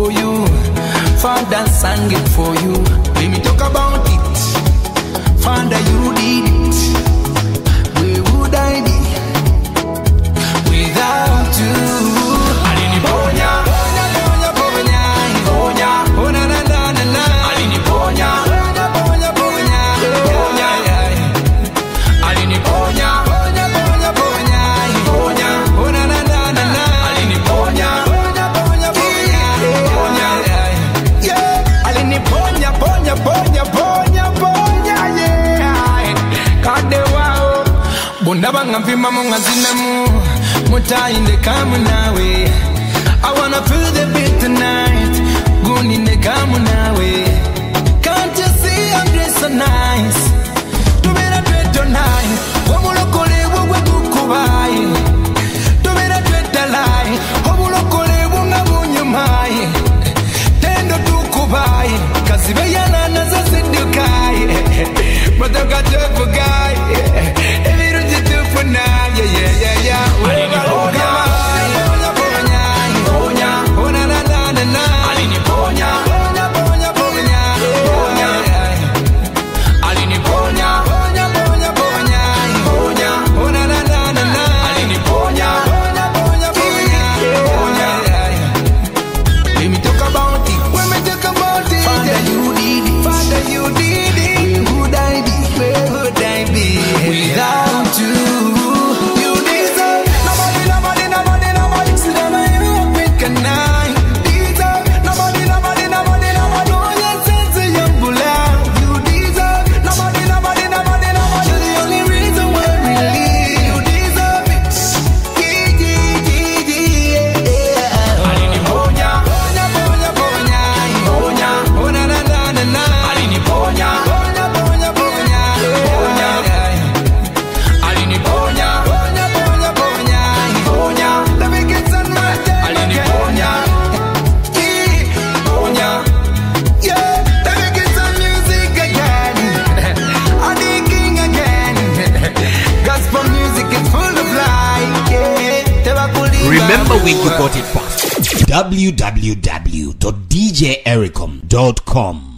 for you. Father sang it for you. Let me talk about it. Father, you did it. Where would I be without you? Alini ponya, ponya, ponya, ponya, ponya, ponya, na na na na. Alini ponya, ponya, ponya, ponya, ponya, alini ponya, ponya, ponya, ponya, ponya, ponya, na na na na. Alini ponya, ponya, ponya, ponya, ponya, yeah. Alini ponya, ponya, ponya, ponya, ponya, yeah. Kadewa. Bunda banga mpima munga zinamu Muta inde kamu nawe I wanna feel the beat tonight Guni ne kamu nawe Can't you see I'm dressed so nice Tumira tweet tonight Wamulokole wewe kukubai Tumira tweet alai Wamulokole wunga munyumai Tendo tukubai Kazibe yana nazo sindukai Matoka tofu guy yeah, yeah, yeah, yeah. Alini ponya, ponya, ponya, ponya, ponya, na na na na. Alini ponya, ponya, ponya, ponya, ponya. Alini ponya, ponya, ponya, ponya, ponya, ponya, na na na na. Alini ponya, ponya, ponya, ponya, ponya. Let me talk about it. When me talk about it, Father, you did it. Father, you did it. Where would I be? Where would I be without you? Remember where you got it from. www.djericom.com